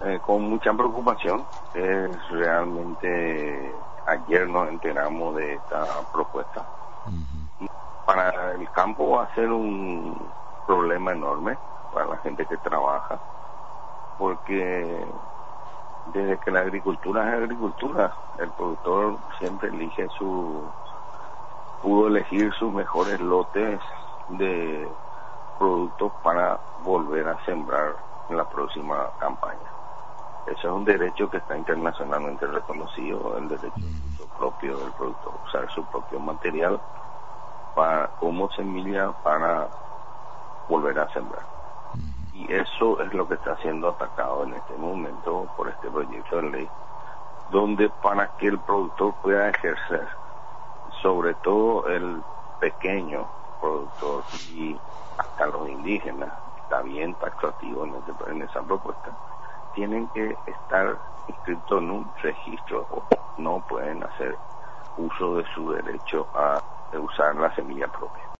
Con mucha preocupación. Realmente ayer nos enteramos de esta propuesta. Y para el campo va a ser un problema enorme para la gente que trabaja, porque desde que la agricultura es agricultura, el productor siempre pudo elegir sus mejores lotes de productos para volver a sembrar en la próxima campaña. Eso es un derecho que está internacionalmente reconocido, el derecho propio del productor, usar su propio material como semilla para volver a sembrar. Y eso es lo que está siendo atacado en este momento por este proyecto de ley, donde para que el productor pueda ejercer, sobre todo el pequeño productor y hasta los indígenas, está bien taxativo en esa propuesta, tienen que estar inscritos en un registro o no pueden hacer uso de su derecho a usar la semilla propia.